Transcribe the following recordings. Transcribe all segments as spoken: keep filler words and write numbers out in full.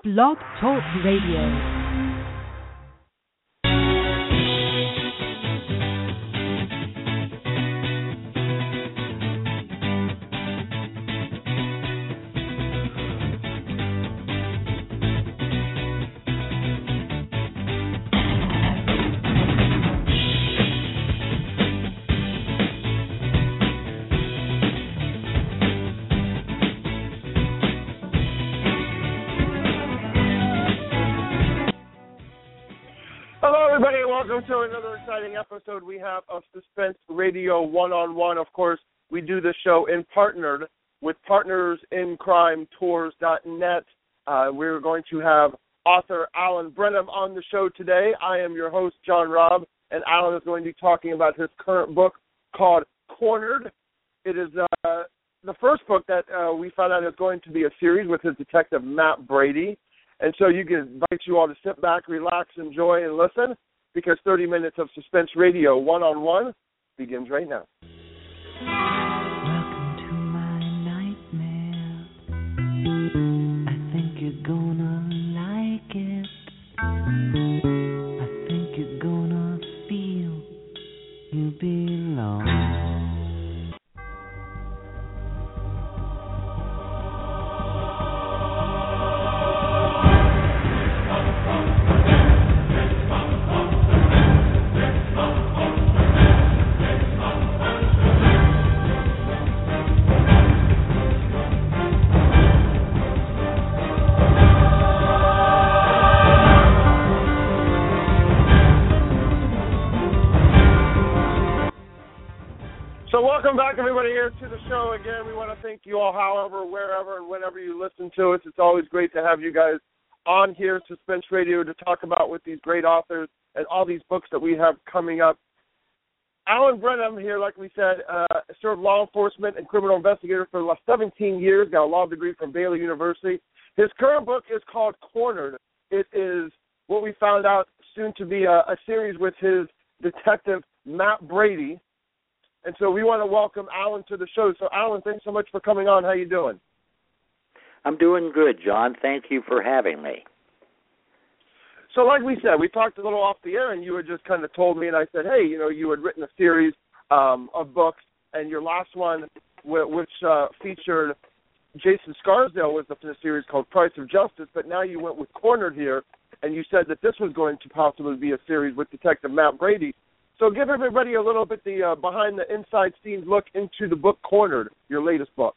Blog Talk Radio. Welcome to another exciting episode we have of Suspense Radio One-on-One. Of course, we do this show in partnered with Partners in Crime Tours dot net. Uh, we're going to have author Alan Brenham on the show today. I am your host, John Robb, and Alan is going to be talking about his current book called Cornered. It is uh, the first book that uh, we found out is going to be a series with his detective, Matt Brady. And so you can invite you all to sit back, relax, enjoy, and listen, because thirty minutes of Suspense Radio One-on-One begins right now. Welcome to my nightmare. I think you're gonna like it. I think you're gonna feel you belong. So welcome back, everybody, here to the show again. We want to thank you all, however, wherever, and whenever you listen to us. It's always great to have you guys on here, Suspense Radio, to talk about with these great authors and all these books that we have coming up. Alan Brenham here, like we said, uh, served law enforcement and criminal investigator for the last seventeen years, got a law degree from Baylor University. His current book is called Cornered. It is what we found out soon to be a, a series with his detective, Matt Brady. And so we want to welcome Alan to the show. So, Alan, thanks so much for coming on. How you doing? I'm doing good, John. Thank you for having me. So, like we said, we talked a little off the air, and you had just kind of told me, and I said, hey, you know, you had written a series um, of books, and your last one, which uh, featured Jason Scarsdale, was the, the series called Price of Justice, but now you went with Cornered here, and you said that this was going to possibly be a series with Detective Matt Brady. So give everybody a little bit the uh, behind the inside scenes look into the book Cornered, your latest book.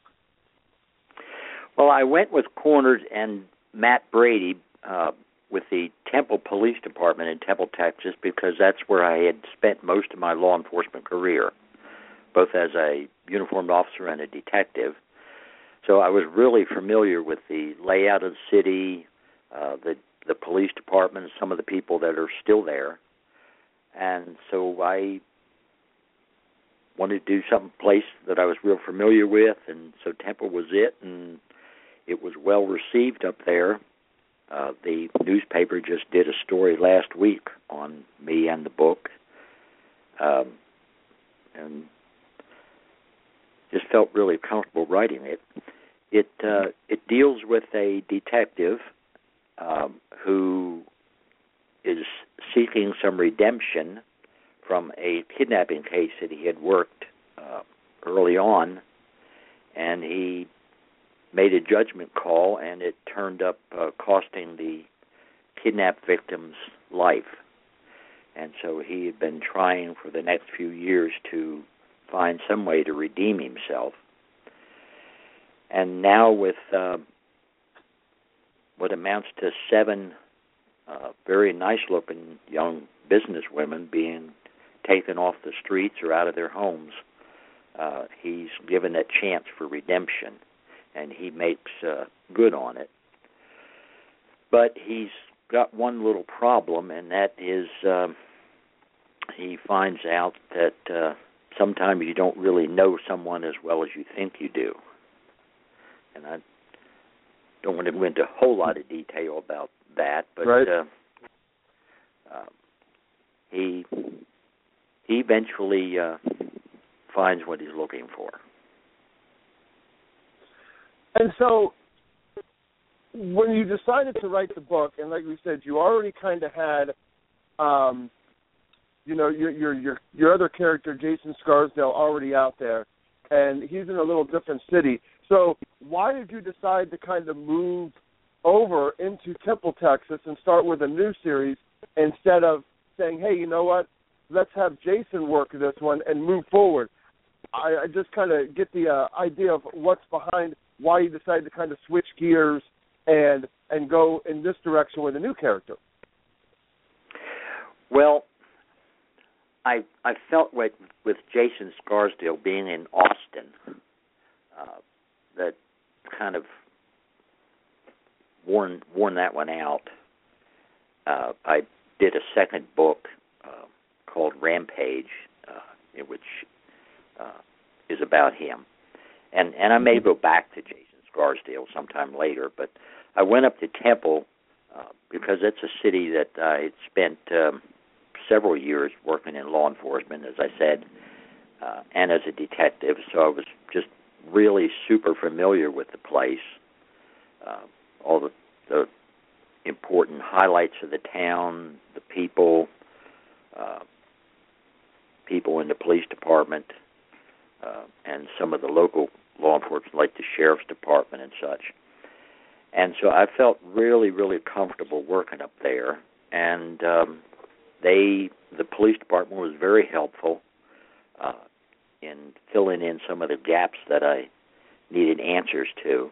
Well, I went with Cornered and Matt Brady uh, with the Temple Police Department in Temple, Texas, because that's where I had spent most of my law enforcement career, both as a uniformed officer and a detective. So I was really familiar with the layout of the city, uh, the, the police department, some of the people that are still there. And so I wanted to do some place that I was real familiar with, and so Temple was it, and it was well received up there. Uh, the newspaper just did a story last week on me and the book, um, and just felt really comfortable writing it. It uh, it deals with a detective um, who is seeking some redemption from a kidnapping case that he had worked uh, early on, and he made a judgment call, and it turned up uh, costing the kidnapped victim's life. And so he had been trying for the next few years to find some way to redeem himself. And now with uh, what amounts to seven Uh, very nice-looking young businesswomen being taken off the streets or out of their homes, uh, he's given a chance for redemption, and he makes uh, good on it. But he's got one little problem, and that is uh, he finds out that uh, sometimes you don't really know someone as well as you think you do. And I don't want to go into a whole lot of detail about that, but right. uh, uh, he he eventually uh, finds what he's looking for. And so when you decided to write the book, and like we said, you already kind of had, um, you know, your your your your other character, Jason Scarsdale, already out there, and he's in a little different city. So why did you decide to kind of move over into Temple, Texas, and start with a new series instead of saying, hey, you know what, let's have Jason work this one and move forward? I, I just kind of get the uh, idea of what's behind why you decided to kind of switch gears and and go in this direction with a new character. Well, I I felt with, with Jason Scarsdale being in Austin, uh, that kind of worn worn that one out. Uh, I did a second book uh, called Rampage, uh, in which uh, is about him, and and I may go back to Jason Scarsdale sometime later, but I went up to Temple uh, because it's a city that I had spent um, several years working in law enforcement, as I said, uh, and as a detective, so I was just really super familiar with the place, uh, all the, the important highlights of the town, the people, uh, people in the police department, uh, and some of the local law enforcement, like the sheriff's department and such. And so I felt really, really comfortable working up there. And um, they, the police department was very helpful uh, in filling in some of the gaps that I needed answers to.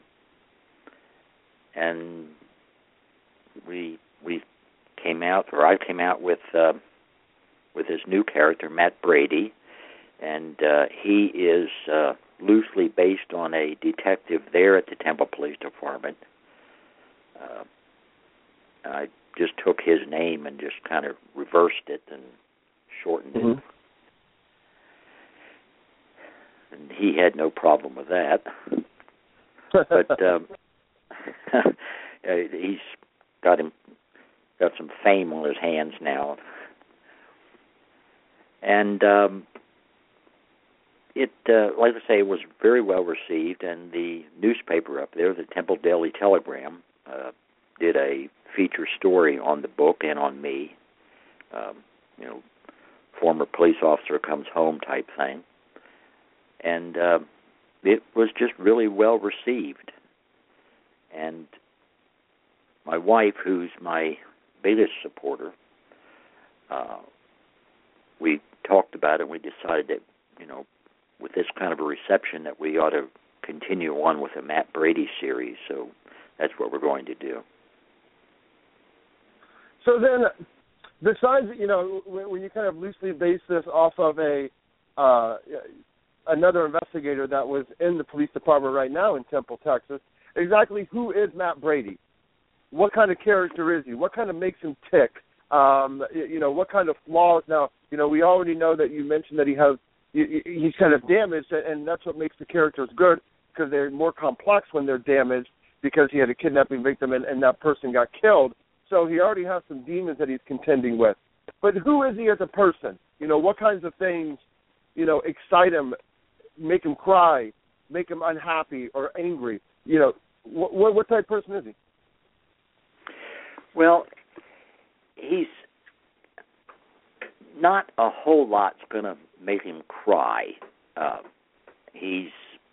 And we we came out, or I came out with uh, with this new character, Matt Brady, and uh, he is uh, loosely based on a detective there at the Temple Police Department. Uh, I just took his name and just kind of reversed it and shortened mm-hmm. it. And he had no problem with that. But um, he's got him got some fame on his hands now. And um, it, uh, like I say, was very well received, and the newspaper up there, the Temple Daily Telegram, uh, did a feature story on the book and on me. Um, you know, former police officer comes home type thing. And uh, it was just really well received. And my wife, who's my biggest supporter, uh, we talked about it and we decided that, you know, with this kind of a reception that we ought to continue on with the Matt Brady series. So that's what we're going to do. So then, besides, you know, when, when you kind of loosely base this off of a uh, another investigator that was in the police department right now in Temple, Texas, exactly who is Matt Brady? What kind of character is he? What kind of makes him tick? Um, you know, what kind of flaws? Now, you know, we already know that you mentioned that he has, he's kind of damaged, and that's what makes the characters good, because they're more complex when they're damaged, because he had a kidnapping victim and, and that person got killed. So he already has some demons that he's contending with. But who is he as a person? You know, what kinds of things, you know, excite him, make him cry, make him unhappy or angry? You know, what, what type of person is he? Well, he's not a whole lot's going to make him cry. Uh, he's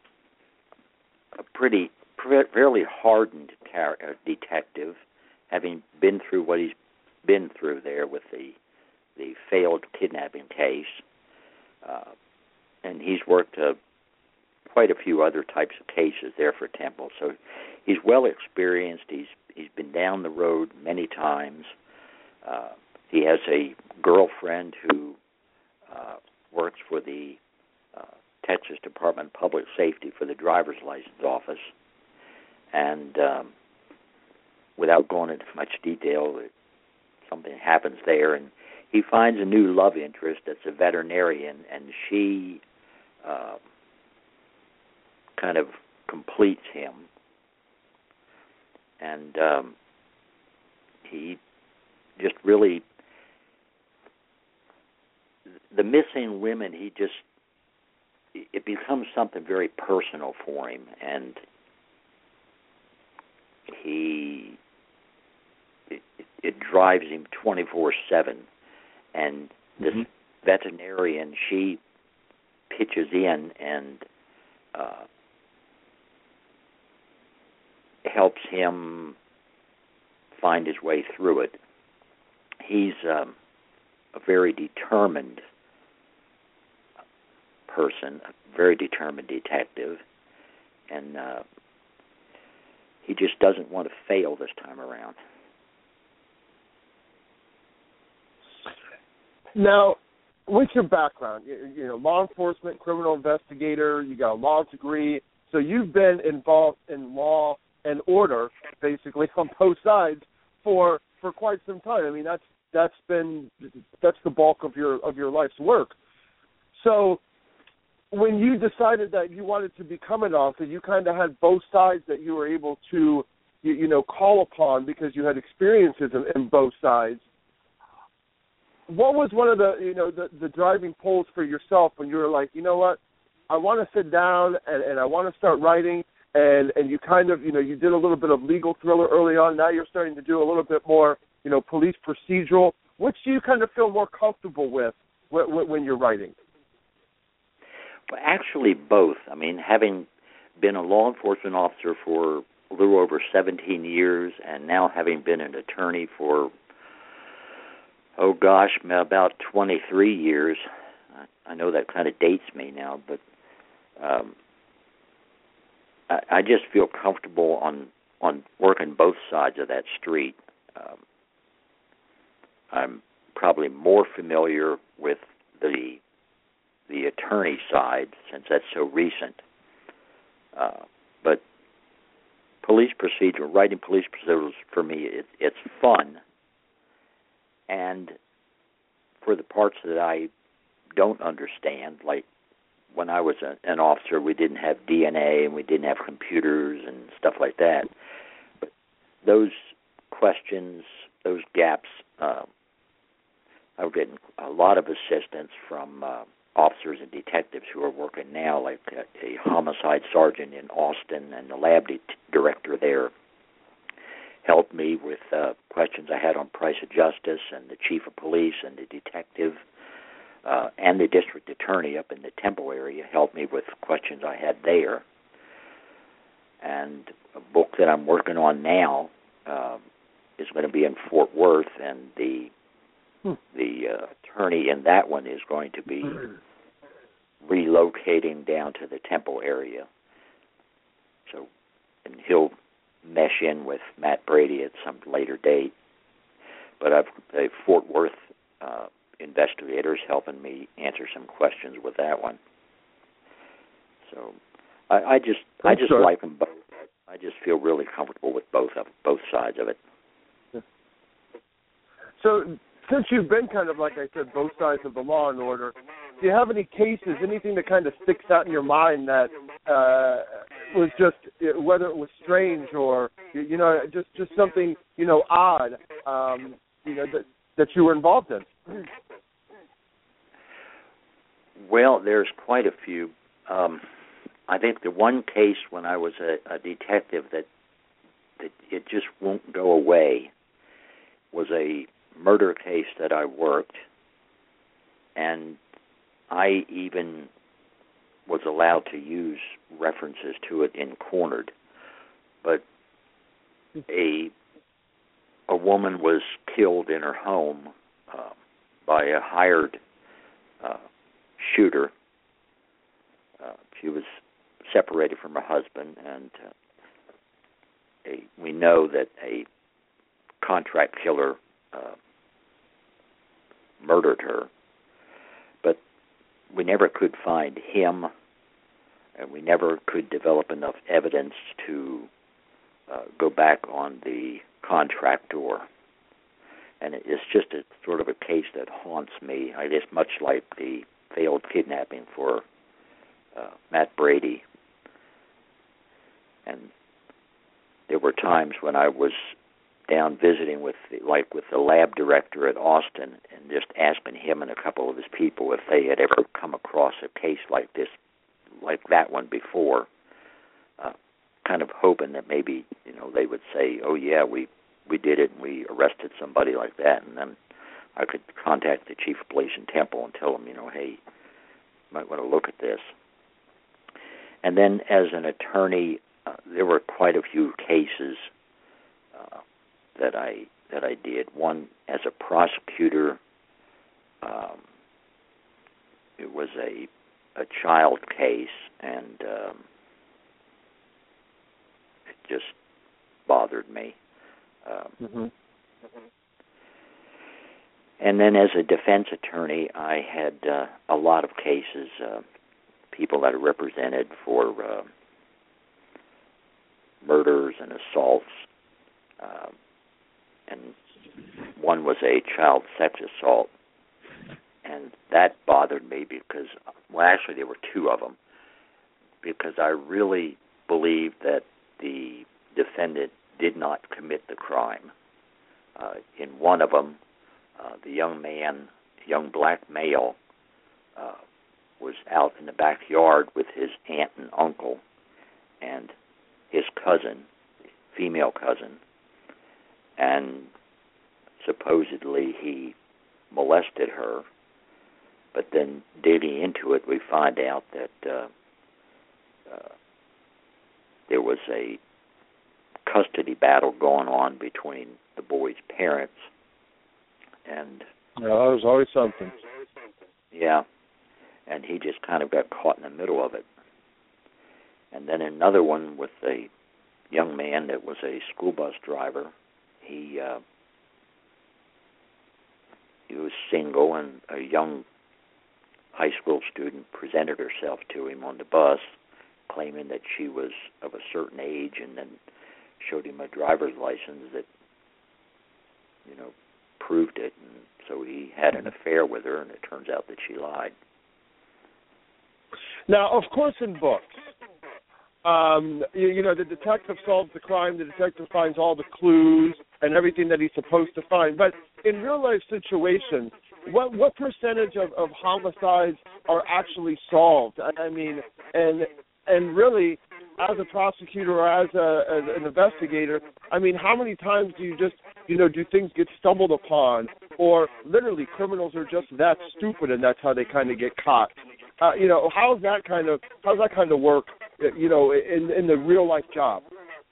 a pretty, fairly hardened car- uh, detective, having been through what he's been through there with the the failed kidnapping case. Uh, and he's worked uh, quite a few other types of cases there for Temple. So he's well experienced. He's he's been down the road many times. Uh, he has a girlfriend who uh, works for the uh, Texas Department of Public Safety for the driver's license office. And um, without going into much detail, something happens there, and he finds a new love interest that's a veterinarian, and she uh, kind of completes him. And um, he just really, the missing women, he just, it becomes something very personal for him, and he it, it drives him twenty-four seven, and this mm-hmm. veterinarian, she pitches in and uh, helps him find his way through it. He's um, a very determined person, a very determined detective, and uh, he just doesn't want to fail this time around. Now, what's your background? You, you know, law enforcement, criminal investigator, you got a law degree, so you've been involved in law and order, basically, on both sides for for quite some time. I mean, that's that's been that's the bulk of your of your life's work. So, when you decided that you wanted to become an officer, you kind of had both sides that you were able to, you, you know, call upon because you had experiences in, in both sides. What was one of the, you know, the, the driving pulls for yourself when you were like, you know what, I want to sit down and, and I want to start writing, and, and you kind of, you know, you did a little bit of legal thriller early on. Now you're starting to do a little bit more, you know, police procedural. Which do you kind of feel more comfortable with when, when you're writing? Well, actually, both. I mean, having been a law enforcement officer for a little over seventeen years, and now having been an attorney for, oh gosh, about twenty-three years. I know that kind of dates me now, but um, I, I just feel comfortable on on working both sides of that street. Um, I'm probably more familiar with the the attorney side, since that's so recent. Uh, but police procedure, writing police procedurals, for me, it, it's fun. And for the parts that I don't understand, like when I was a, an officer, we didn't have D N A and we didn't have computers and stuff like that. But those questions, those gaps, uh, I've gotten a lot of assistance from uh, officers and detectives who are working now, like a, a homicide sergeant in Austin, and the lab de- director there helped me with uh, questions I had on price of justice, and the chief of police and the detective uh, and the district attorney up in the Temple area helped me with questions I had there. And a book that I'm working on now uh, is going to be in Fort Worth, and the hmm. the uh, attorney in that one is going to be relocating down to the Temple area. So, and he'll mesh in with Matt Brady at some later date. But I've the Fort Worth uh, investigators helping me answer some questions with that one. So I, I just I'm I just sorry. like them both. I just feel really comfortable with both of both sides of it. So since you've been kind of, like I said, both sides of the law and order, do you have any cases, anything that kind of sticks out in your mind that uh, was just, whether it was strange or, you know, just, just something, you know, odd, um, you know, that, that you were involved in? Well, there's quite a few. Um, I think the one case when I was a, a detective that, that it just won't go away was a murder case that I worked, and I even was allowed to use references to it in Cornered. But a a woman was killed in her home uh, by a hired uh, shooter. Uh, she was separated from her husband, and uh, a, we know that a contract killer uh, murdered her. But we never could find him, and we never could develop enough evidence to uh, go back on the contractor. And it's just a sort of a case that haunts me. I guess much like the failed kidnapping for uh, Matt Brady. And there were times when I was down visiting with, the, like with the lab director at Austin, and just asking him and a couple of his people if they had ever come across a case like this, like that one before. Uh, kind of hoping that maybe, you know, they would say, oh, yeah, we, we did it and we arrested somebody like that. And then I could contact the chief of police in Temple and tell them, you know, hey, you might want to look at this. And then as an attorney, uh, there were quite a few cases uh, that I that I did. One, as a prosecutor, um, it was a a child case, and um, it just bothered me. Um, mm-hmm. And then as a defense attorney, I had uh, a lot of cases, uh, people that are represented for uh, murders and assaults. Uh, and one was a child sex assault. And that bothered me because, well, actually there were two of them, because I really believed that the defendant did not commit the crime. Uh, in one of them, uh, the young man, young black male, uh, was out in the backyard with his aunt and uncle and his cousin, female cousin, and supposedly he molested her. But then digging into it, we find out that uh, uh, there was a custody battle going on between the boy's parents. And yeah, that was always something. Yeah, and he just kind of got caught in the middle of it. And then another one with a young man that was a school bus driver. He uh, he was single, and a young high school student presented herself to him on the bus, claiming that she was of a certain age, and then showed him a driver's license that, you know, proved it. And so he had an affair with her, and it turns out that she lied. Now, of course, in books, um, you, you know, the detective solves the crime, the detective finds all the clues and everything that he's supposed to find. But in real-life situations, what what percentage of, of homicides are actually solved? I mean, and and really, as a prosecutor or as, a, as an investigator, I mean, how many times do you just, you know, do things get stumbled upon, or literally criminals are just that stupid and that's how they kind of get caught? Uh, you know, how's that kind of how's that kind of work, you know, in in the real life job?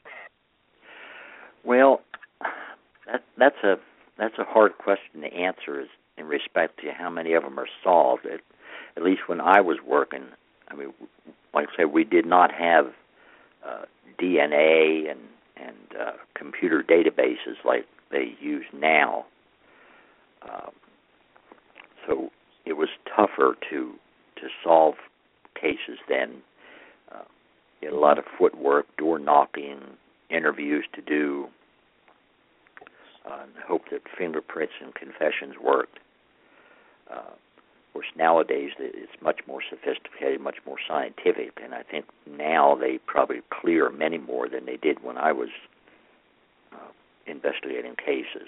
Well, that that's a that's a hard question to answer, is in respect to how many of them are solved. At, at least when I was working, I mean, like I said, we did not have uh, D N A and and uh, computer databases like they use now. Um, so it was tougher to to solve cases then. Uh, you had a lot of footwork, door knocking, interviews to do, uh, and hope that fingerprints and confessions worked. Uh, of course, nowadays it's much more sophisticated, much more scientific, and I think now they probably clear many more than they did when I was uh, investigating cases.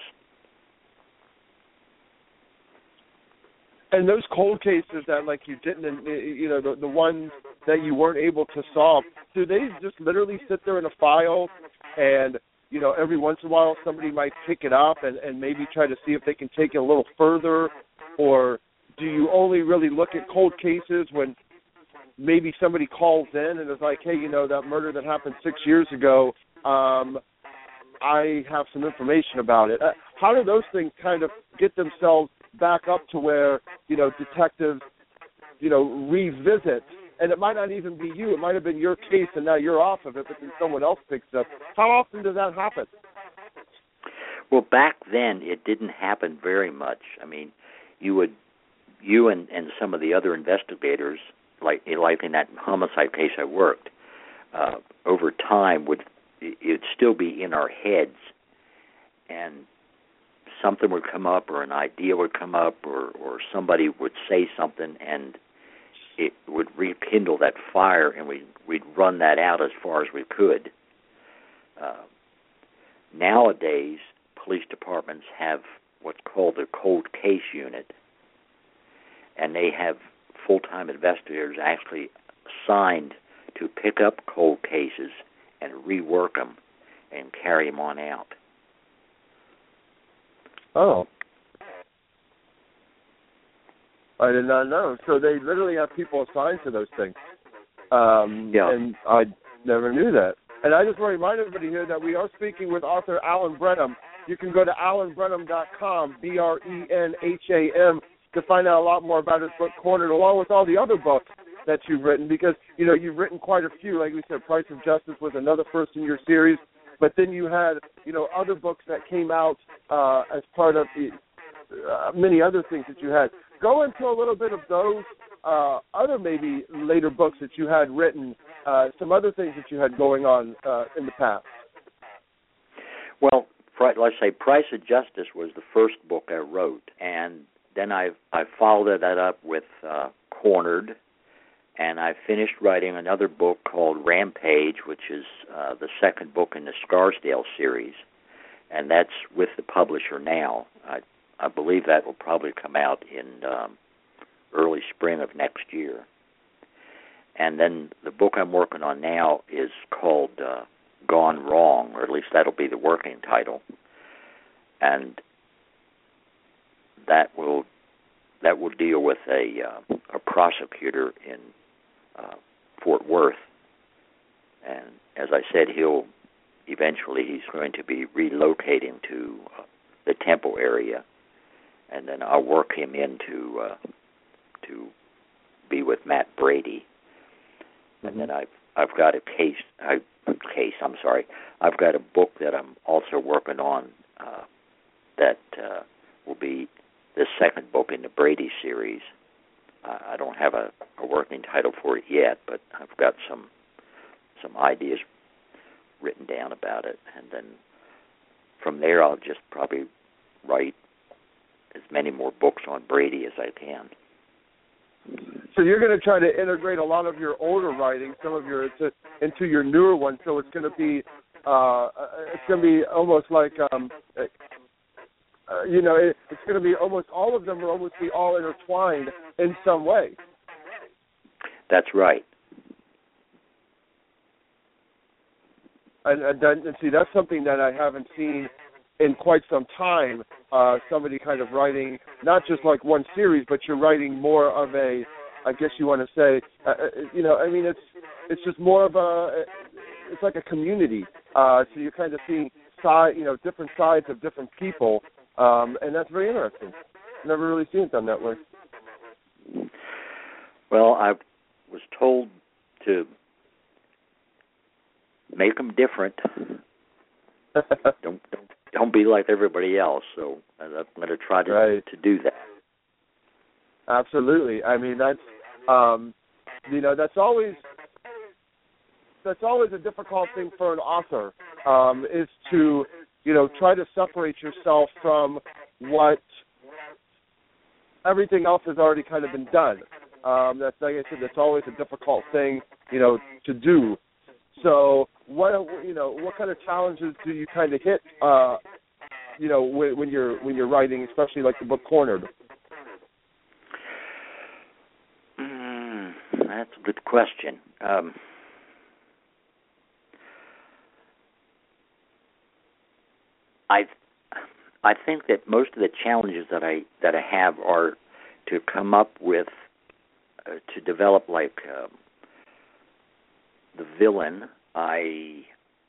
And those cold cases that, like, you didn't, you know, the, the ones that you weren't able to solve, do they just literally sit there in a file and, you know, every once in a while somebody might pick it up and, and maybe try to see if they can take it a little further? Or do you only really look at cold cases when maybe somebody calls in and is like, hey, you know, that murder that happened six years ago, um, I have some information about it? Uh, how do those things kind of get themselves back up to where, you know, detectives, you know, revisit, and it might not even be you, it might have been your case and now you're off of it, but then someone else picks it up. How often does that happen? Well, back then it didn't happen very much. I mean, you would, you and, and some of the other investigators, like like in that homicide case I worked, uh, over time would, it'd still be in our heads, and something would come up or an idea would come up or, or somebody would say something and it would rekindle that fire, and we'd, we'd run that out as far as we could. Uh, nowadays, police departments have what's called a cold case unit, and they have full-time investigators actually assigned to pick up cold cases and rework them and carry them on out. Oh. I did not know. So they literally have people assigned to those things. Um, yeah. And I never knew that. And I just want to remind everybody here that we are speaking with author Alan Brenham. You can go to alan brenham dot com, B R E N H A M, to find out a lot more about his book, Cornered, along with all the other books that you've written, because, you know, you've written quite a few. Like we said, Price of Justice was another first in your series, but then you had, you know, other books that came out uh, as part of the uh, many other things that you had. Go into a little bit of those uh, other maybe later books that you had written, uh, some other things that you had going on uh, in the past. Well, let's say Price of Justice was the first book I wrote, and then I I followed that up with uh, Cornered, and I finished writing another book called Rampage, which is uh, the second book in the Scarsdale series, and that's with the publisher now. I I believe that will probably come out in um, early spring of next year. And then the book I'm working on now is called uh, Gone Wrong, or at least that'll be the working title. And that will that will deal with a uh, a prosecutor in uh, Fort Worth. And as I said, he'll eventually he's going to be relocating to uh, the Temple area, and then I'll work him into uh, to be with Matt Brady. Mm-hmm. And then I've I've got a case I case I'm sorry I've got a book that I'm also working on uh, that uh, will be the second book in the Brady series. Uh, I don't have a, a working title for it yet, but I've got some some ideas written down about it, and then from there I'll just probably write as many more books on Brady as I can. So you're going to try to integrate a lot of your older writing, some of your into, into your newer ones. So it's going to be uh, it's going to be almost like um, uh, you know it, it's going to be almost all of them will almost be all intertwined in some way. That's right. And, and, then, and see, that's something that I haven't seen in quite some time. Uh, somebody kind of writing not just like one series, but you're writing more of a, I guess you want to say, uh, you know, I mean, it's it's just more of a, it's like a community. Uh, so you're kind of seeing side, you know, different sides of different people, um, and that's very interesting. Never really seen it done that way. Well, I was told to make them different. don't, don't don't be like everybody else. So I'm going to try to right. to do that. Absolutely. I mean, that's um, you know that's always that's always a difficult thing for an author um, is to you know try to separate yourself from what everything else has already kind of been done. Um, that's like I said, that's always a difficult thing you know to do. So, what you know, what kind of challenges do you kind of hit, uh, you know, when, when you're when you're writing, especially like the book Cornered? Mm, that's a good question. Um, I I think that most of the challenges that I that I have are to come up with uh, to develop like. Um, The villain, I,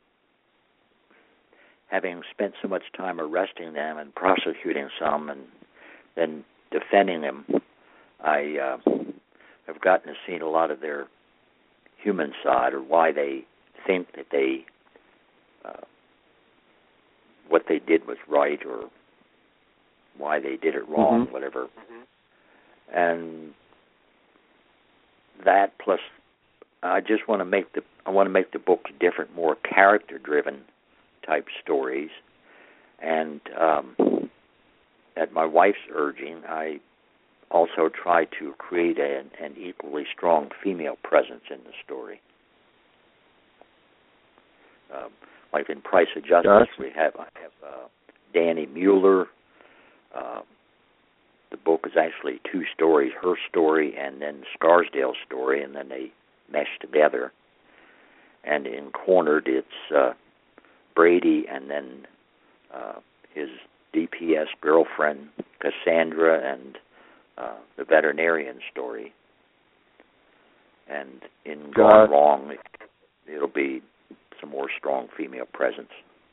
having spent so much time arresting them and prosecuting some and then defending them, I uh, have gotten to see a lot of their human side, or why they think that they, uh, what they did was right, or why they did it wrong, mm-hmm. whatever. Mm-hmm. And that plus I just want to make the I want to make the books different, more character-driven type stories, and um, at my wife's urging, I also try to create a, an equally strong female presence in the story. Um, like in Price of Justice, Gosh. we have I have uh, Danny Mueller. Uh, the book is actually two stories: her story and then Scarsdale's story, and then they mesh together. and in Cornered, it's uh, Brady and then uh, his D P S girlfriend, Cassandra, and uh, the veterinarian story. And in Gone Wrong, it, it'll be some more strong female presence.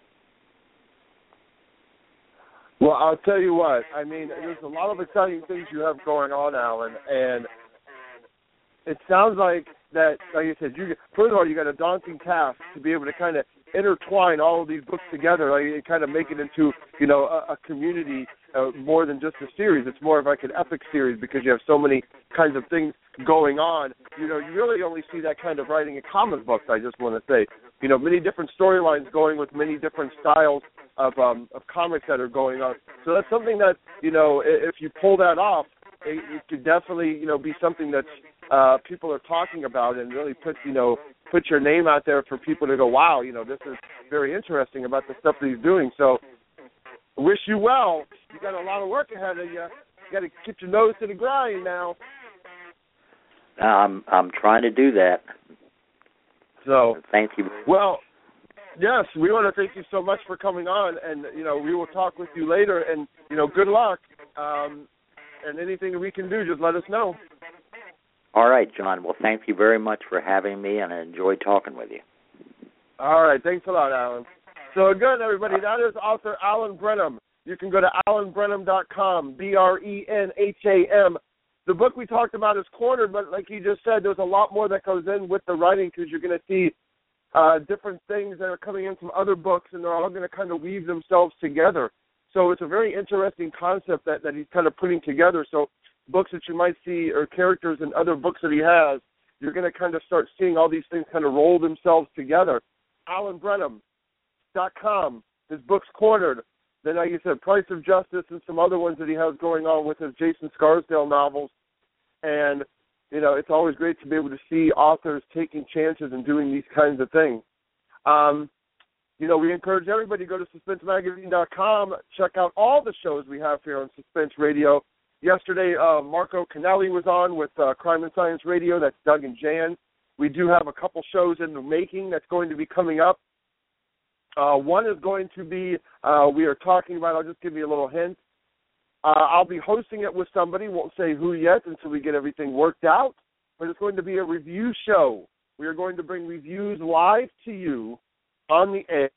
Well, I'll tell you what. I mean, there's a lot of exciting things you have going on, Alan, and it sounds like that, like you said, you first of all, you got a daunting task to be able to kind of intertwine all of these books together, like, and kind of make it into, you know, a, a community uh, more than just a series. It's more of like an epic series because you have so many kinds of things going on. You know, you really only see that kind of writing in comic books, I just want to say. You know, many different storylines going with many different styles of um, of comics that are going on. So that's something that, you know, if you pull that off, it, it could definitely, you know, be something that uh, people are talking about and really put, you know, put your name out there for people to go, wow, you know, this is very interesting about the stuff that he's doing. So wish you well. You got a lot of work ahead of you. You got to get your nose to the grind now. I'm I'm trying to do that. So thank you. Well, yes, we want to thank you so much for coming on, and you know we will talk with you later. And you know, good luck. Um, and anything we can do, just let us know. All right, John. Well, thank you very much for having me, and I enjoyed talking with you. All right, thanks a lot, Alan. So again, everybody, that is author Alan Brenham. You can go to alan brenham dot com, B R E N H A M. The book we talked about is Cornered, but like you just said, there's a lot more that goes in with the writing because you're going to see uh, different things that are coming in from other books, and they're all going to kind of weave themselves together. So it's a very interesting concept that, that he's kind of putting together. So books that you might see or characters in other books that he has, you're going to kind of start seeing all these things kind of roll themselves together. alan brenham dot com, his book's Cornered. Then, like you said, Price of Justice and some other ones that he has going on with his Jason Scarsdale novels. And, you know, it's always great to be able to see authors taking chances and doing these kinds of things. Um, you know, we encourage everybody to go to suspense magazine dot com, check out all the shows we have here on Suspense Radio. Yesterday, uh, Marco Canelli was on with uh, Crime and Science Radio. That's Doug and Jan. We do have a couple shows in the making that's going to be coming up. Uh, one is going to be, uh, we are talking about, I'll just give you a little hint. Uh, I'll be hosting it with somebody, won't say who yet until we get everything worked out, but it's going to be a review show. We are going to bring reviews live to you on the air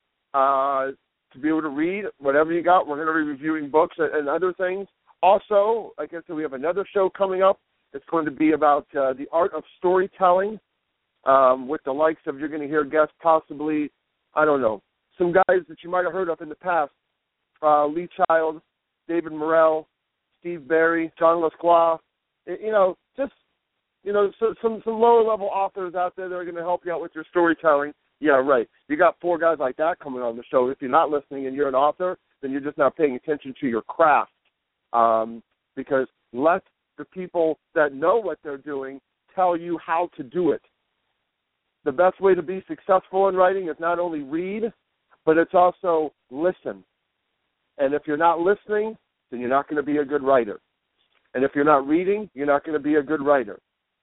uh, to be able to read whatever you got. We're going to be reviewing books and other things. Also, like I said, we have another show coming up. It's going to be about uh, the art of storytelling um, with the likes of, you're going to hear guests possibly, I don't know, some guys that you might have heard of in the past, uh, Lee Child, David Morrell, Steve Barry, John LaScroix, you know, just, you know, so, some, some lower-level authors out there that are going to help you out with your storytelling. Yeah, right. You got four guys like that coming on the show. If you're not listening and you're an author, then you're just not paying attention to your craft, um, because let the people that know what they're doing tell you how to do it. The best way to be successful in writing is not only read, but it's also listen. And if you're not listening, then you're not going to be a good writer. And if you're not reading, you're not going to be a good writer.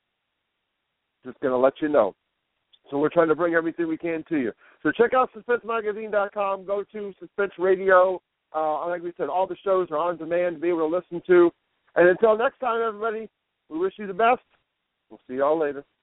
Just going to let you know. So we're trying to bring everything we can to you. So check out suspense magazine dot com. Go to Suspense Radio. Uh, like we said, all the shows are on demand to be able to listen to. And until next time, everybody, we wish you the best. We'll see you all later.